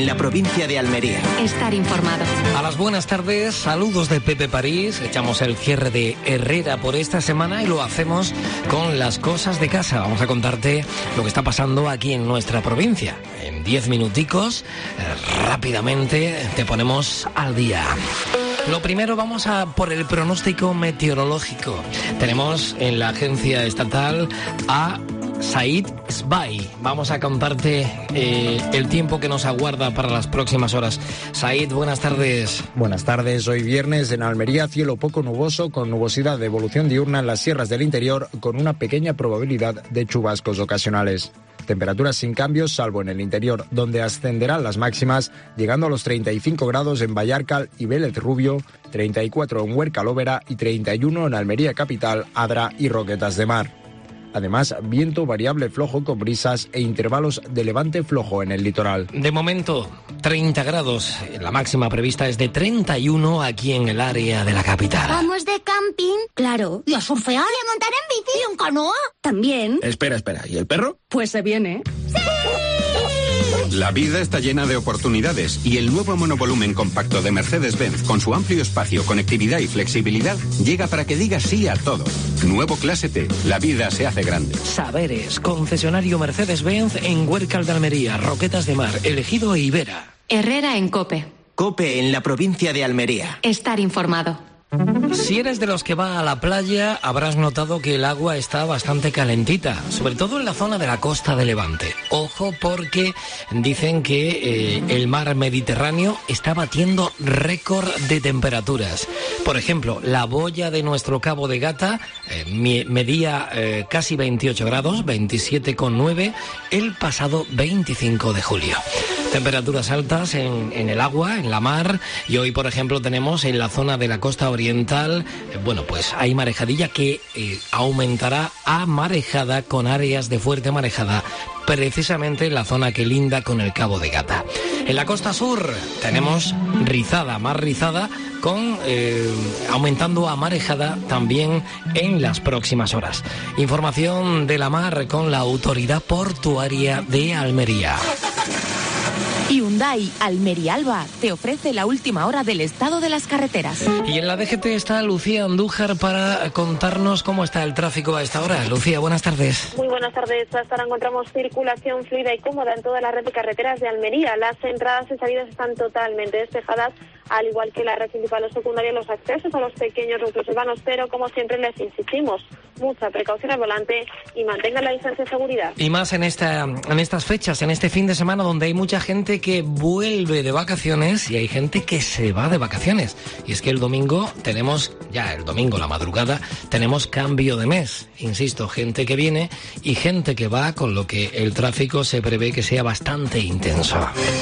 la provincia de Almería. Estar informado. A las buenas tardes, saludos de Pepe París. Echamos el cierre de Herrera por esta semana y lo hacemos con las cosas de casa. Vamos a contarte lo que está pasando aquí en nuestra provincia. En 10 minuticos, rápidamente te ponemos al día. Lo primero, vamos a por el pronóstico meteorológico. Tenemos en la agencia estatal a Said Sbai. Vamos a contarte el tiempo que nos aguarda para las próximas horas. Said, buenas tardes. Buenas tardes. Hoy viernes en Almería, cielo poco nuboso con nubosidad de evolución diurna en las sierras del interior con una pequeña probabilidad de chubascos ocasionales. Temperaturas sin cambios, salvo en el interior, donde ascenderán las máximas, llegando a los 35 grados en Vallarcal y Vélez Rubio, 34 en Huerca Lóvera y 31 en Almería Capital, Adra y Roquetas de Mar. Además, viento variable flojo con brisas e intervalos de levante flojo en el litoral. De momento, 30 grados. La máxima prevista es de 31 aquí en el área de la capital. ¿Vamos de camping? Claro. ¿Y a surfear? ¿Y a montar en bici? ¿Y en canoa? También. Espera. ¿Y el perro? Pues se viene. ¡Sí! La vida está llena de oportunidades y el nuevo monovolumen compacto de Mercedes-Benz, con su amplio espacio, conectividad y flexibilidad, llega para que diga sí a todo. Nuevo Clase T. La vida se hace grande. Saberes, concesionario Mercedes-Benz en Huércal de Almería, Roquetas de Mar, Elegido e Ibera. Herrera en COPE. COPE en la provincia de Almería. Estar informado. Si eres de los que va a la playa, habrás notado que el agua está bastante calentita, sobre todo en la zona de la costa de Levante. Ojo, porque dicen que el mar Mediterráneo está batiendo récord de temperaturas. Por ejemplo, la boya de nuestro Cabo de Gata medía casi 28 grados, 27,9 el pasado 25 de julio. Temperaturas altas en el agua, en la mar, y hoy, por ejemplo, tenemos en la zona de la costa oriental, pues hay marejadilla que aumentará a marejada con áreas de fuerte marejada, precisamente en la zona que linda con el Cabo de Gata. En la costa sur tenemos rizada, más rizada, con aumentando a marejada también en las próximas horas. Información de la mar con la Autoridad Portuaria de Almería. Hyundai Almería Alba te ofrece la última hora del estado de las carreteras. Y en la DGT está Lucía Andújar para contarnos cómo está el tráfico a esta hora. Lucía, buenas tardes. Muy buenas tardes. Hasta ahora encontramos circulación fluida y cómoda en toda la red de carreteras de Almería. Las entradas y salidas están totalmente despejadas, al igual que la red principal o secundaria, los accesos a los pequeños núcleos urbanos, pero como siempre les insistimos, mucha precaución al volante y mantengan la distancia de seguridad. Y más en estas fechas, en este fin de semana donde hay mucha gente que vuelve de vacaciones y hay gente que se va de vacaciones. Y es que el domingo, la madrugada, tenemos cambio de mes. Insisto, gente que viene y gente que va, con lo que el tráfico se prevé que sea bastante intenso.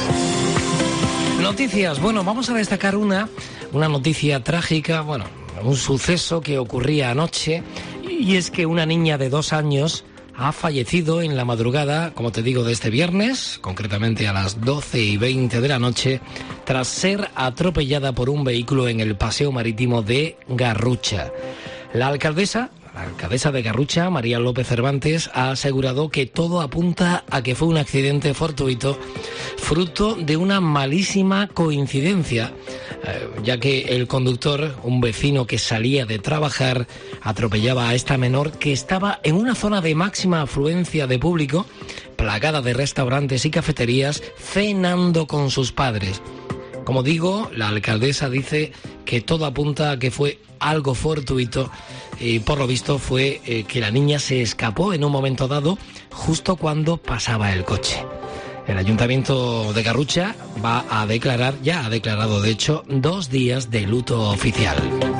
Noticias. Vamos a destacar una noticia trágica, un suceso que ocurría anoche, y es que una niña de 2 años ha fallecido en la madrugada, como te digo, de este viernes, concretamente a las 12:20 de la noche, tras ser atropellada por un vehículo en el paseo marítimo de Garrucha. La alcaldesa de Garrucha, María López Cervantes, ha asegurado que todo apunta a que fue un accidente fortuito, fruto de una malísima coincidencia, ya que el conductor, un vecino que salía de trabajar, atropellaba a esta menor que estaba en una zona de máxima afluencia de público, plagada de restaurantes y cafeterías, cenando con sus padres. Como digo, la alcaldesa dice que todo apunta a que fue algo fortuito y por lo visto fue que la niña se escapó en un momento dado justo cuando pasaba el coche. El Ayuntamiento de Garrucha ya ha declarado de hecho 2 días de luto oficial.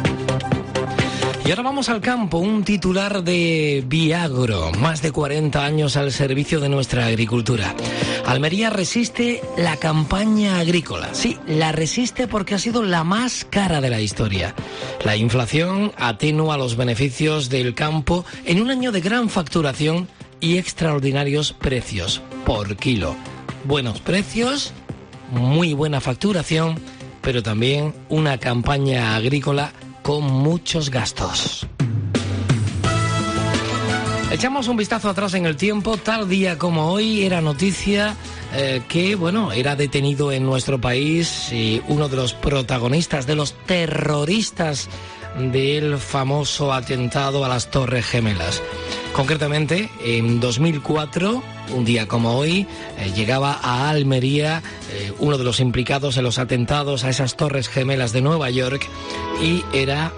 Y ahora vamos al campo, un titular de Viagro, más de 40 años al servicio de nuestra agricultura. Almería resiste la campaña agrícola. Sí, la resiste porque ha sido la más cara de la historia. La inflación atenúa los beneficios del campo en un año de gran facturación y extraordinarios precios por kilo. Buenos precios, muy buena facturación, pero también una campaña agrícola con muchos gastos. Echamos un vistazo atrás en el tiempo. Tal día como hoy era noticia que, era detenido en nuestro país uno de los protagonistas, de los terroristas del famoso atentado a las Torres Gemelas. Concretamente, en 2004, un día como hoy, llegaba a Almería uno de los implicados en los atentados a esas Torres Gemelas de Nueva York y era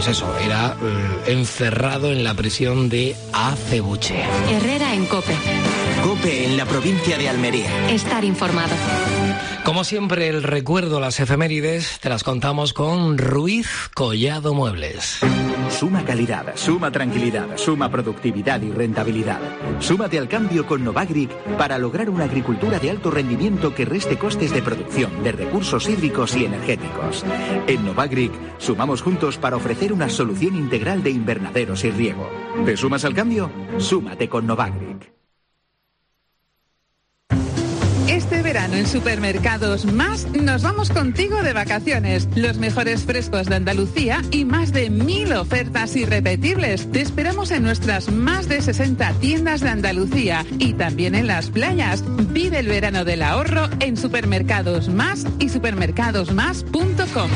encerrado en la prisión de Acebuche. Herrera en COPE. COPE en la provincia de Almería. Estar informado. Como siempre, el recuerdo, las efemérides, te las contamos con Ruiz Collado Muebles. Suma calidad, suma tranquilidad, suma productividad y rentabilidad. Súmate al cambio con Novagric para lograr una agricultura de alto rendimiento que reste costes de producción, de recursos hídricos y energéticos. En Novagric sumamos juntos para ofrecer una solución integral de invernaderos y riego. ¿Te sumas al cambio? Súmate con Novagric. Este verano en Supermercados Más nos vamos contigo de vacaciones. Los mejores frescos de Andalucía y más de 1000 ofertas irrepetibles. Te esperamos en nuestras más de 60 tiendas de Andalucía y también en las playas. Vive el verano del ahorro en Supermercados Más y supermercadosmás.com.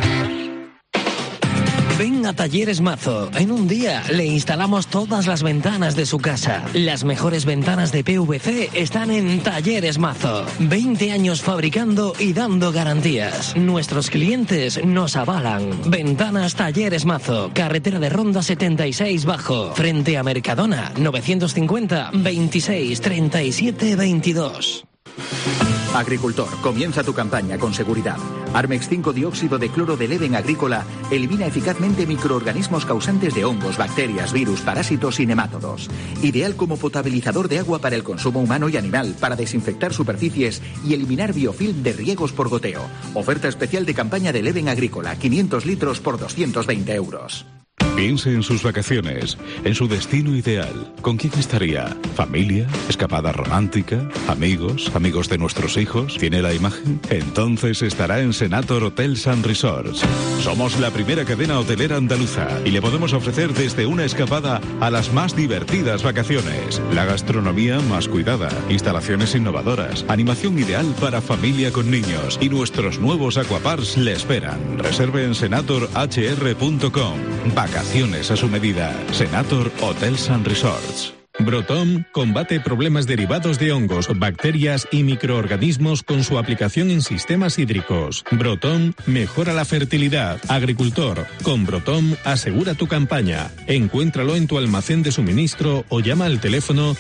Ven a Talleres Mazo. En un día le instalamos todas las ventanas de su casa. Las mejores ventanas de PVC están en Talleres Mazo. 20 años fabricando y dando garantías. Nuestros clientes nos avalan. Ventanas Talleres Mazo. Carretera de Ronda 76 Bajo. Frente a Mercadona. 950 26 37 22. Agricultor, comienza tu campaña con seguridad. Armex 5 dióxido de cloro del Eden Agrícola elimina eficazmente microorganismos causantes de hongos, bacterias, virus, parásitos y nemátodos. Ideal como potabilizador de agua para el consumo humano y animal, para desinfectar superficies y eliminar biofilm de riegos por goteo. Oferta especial de campaña del Eden Agrícola, 500 litros por 220 euros. Piense en sus vacaciones, en su destino ideal. ¿Con quién estaría? ¿Familia? ¿Escapada romántica? ¿Amigos? ¿Amigos de nuestros hijos? ¿Tiene la imagen? Entonces estará en Senator Hotels and Resorts. Somos la primera cadena hotelera andaluza y le podemos ofrecer desde una escapada a las más divertidas vacaciones. La gastronomía más cuidada, instalaciones innovadoras, animación ideal para familia con niños y nuestros nuevos aquaparks le esperan. Reserve en senatorhr.com. Vacaciones a su medida. Senator Hotels and Resorts. Brotom combate problemas derivados de hongos, bacterias y microorganismos con su aplicación en sistemas hídricos. Brotom mejora la fertilidad. Agricultor, con Brotom asegura tu campaña. Encuéntralo en tu almacén de suministro o llama al teléfono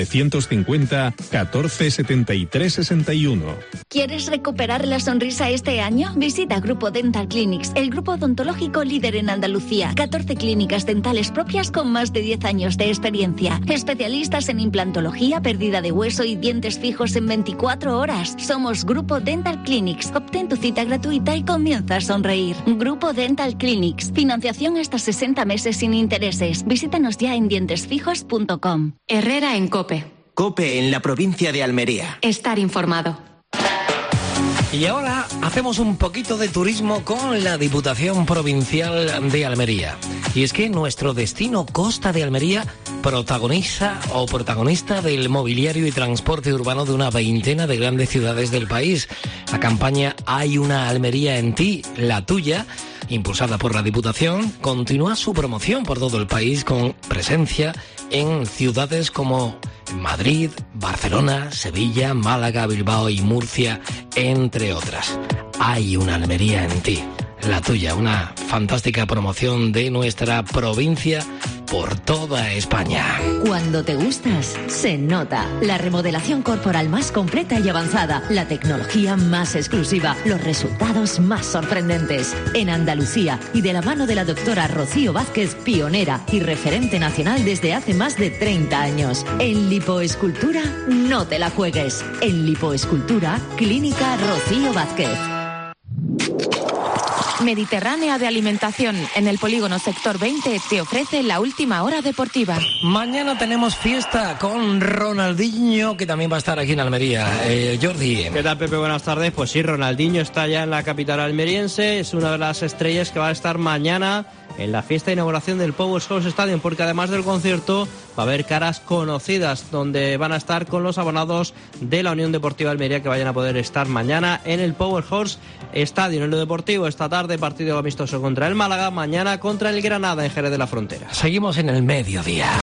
950 14 73 61. ¿Quieres recuperar la sonrisa este año? Visita Grupo Dental Clinics, el grupo odontológico líder en Andalucía. 14 clínicas dentales propias con más de 10 años de experiencia. Especialistas en implantología, pérdida de hueso y dientes fijos en 24 horas. Somos Grupo Dental Clinics. Obtén tu cita gratuita y comienza a sonreír. Grupo Dental Clinics. Financiación hasta 60 meses sin intereses. Visítanos ya en dientesfijos.com. Herrera en COPE. COPE en la provincia de Almería. Estar informado. Y ahora hacemos un poquito de turismo con la Diputación Provincial de Almería. Y es que nuestro destino Costa de Almería protagonista del mobiliario y transporte urbano de una veintena de grandes ciudades del país. La campaña Hay una Almería en ti, la tuya, impulsada por la Diputación, continúa su promoción por todo el país con presencia en ciudades como Madrid, Barcelona, Sevilla, Málaga, Bilbao y Murcia, entre otras. Hay una Almería en ti, la tuya, una fantástica promoción de nuestra provincia por toda España. Cuando te gustas, se nota. La remodelación corporal más completa y avanzada, la tecnología más exclusiva, los resultados más sorprendentes. En Andalucía y de la mano de la doctora Rocío Vázquez, pionera y referente nacional desde hace más de 30 años. En lipoescultura, no te la juegues. En lipoescultura, Clínica Rocío Vázquez. Mediterránea de Alimentación, en el polígono Sector 20, te ofrece la última hora deportiva. Mañana tenemos fiesta con Ronaldinho, que también va a estar aquí en Almería. Jordi. ¿Qué tal, Pepe? Buenas tardes. Pues sí, Ronaldinho está ya en la capital almeriense. Es una de las estrellas que va a estar mañana en la fiesta de inauguración del Powerhouse Stadium, porque además del concierto va a haber caras conocidas donde van a estar con los abonados de la Unión Deportiva Almería, que vayan a poder estar mañana en el Powerhouse Stadium. En lo deportivo, esta tarde partido amistoso contra el Málaga, mañana contra el Granada en Jerez de la Frontera. Seguimos en el mediodía.